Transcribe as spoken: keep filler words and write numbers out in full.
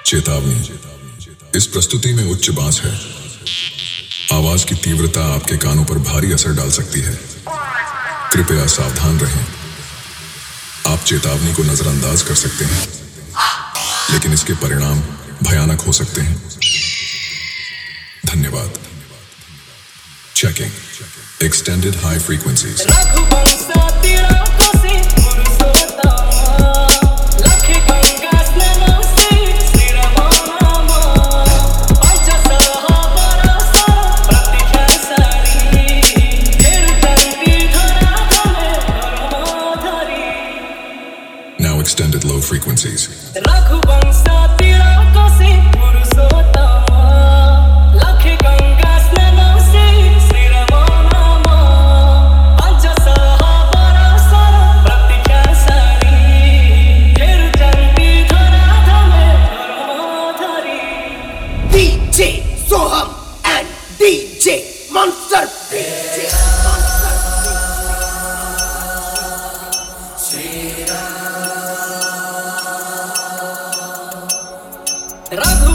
चेतावनी, इस प्रस्तुति में उच्च बांस है। आवाज की तीव्रता आपके कानों पर भारी असर डाल सकती है। कृपया सावधान रहें। आप चेतावनी को नजरअंदाज कर सकते हैं, लेकिन इसके परिणाम भयानक हो सकते हैं। धन्यवाद। Checking extended high frequencies. Now extended low frequencies. D J Soham and D J Monster. D J Monster. Raghu